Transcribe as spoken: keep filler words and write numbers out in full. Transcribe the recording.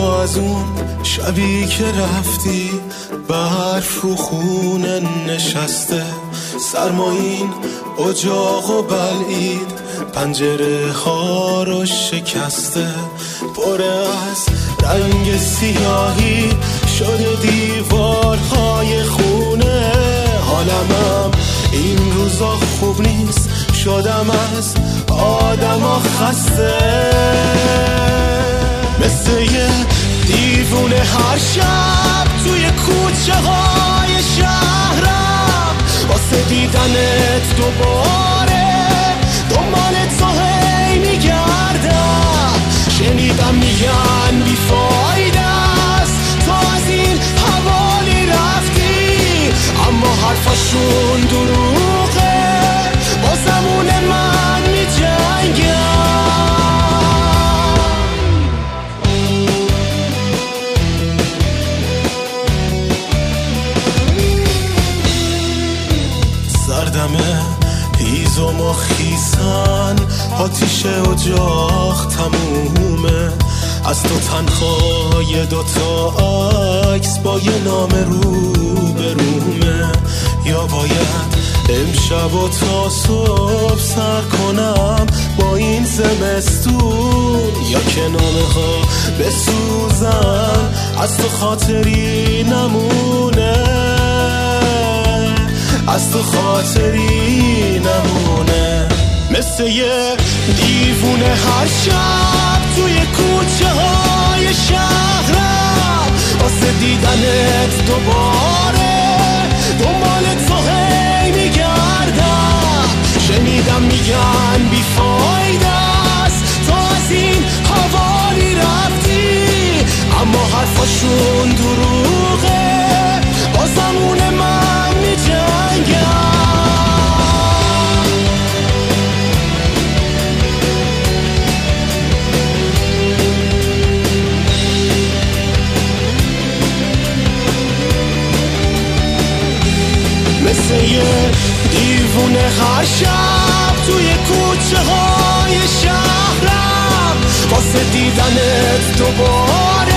یا از اون شبی که رفتی برف رو خونه نشسته، سرمایین اجاق و بلعید پنجره ها رو شکسته، پر از رنگ سیاهی شده دیوارهای خونه. حالمم این روزا خوب نیست، شدم از آدما خسته، مثل یه دیوونه هر شب توی کوچه های شهرم واسه دیدنت دوباره دنبال تو هی میگردم. شنیدم میگن بیفایده است تو از این حوالی رفتی، اما حرفاشون دروغه، با زمون من میجنگم. سردمه هیزم و خیسن، آتیش اجاق تمومه، از تو تنها یه دوتا عکس با یه نام رو برومه. یا باید امشب و تا صبح سر کنم با این زمستون، یا که نامه ها بسوزن از تو خاطری نمونه، از تو خاطری نمونه. مثل یه دیوونه هر شب توی کوچه های شهرم واسه دیدنت دوباره دنبال تو هی میگردم. شنیدم میگن بیفایده است تو از این حوالی رفتی، اما حرفاشون دروغه، با زمون من میجنگم. مثل یه دیوونه هر شب توی کوچه های شهرم واسه دیدنت دوباره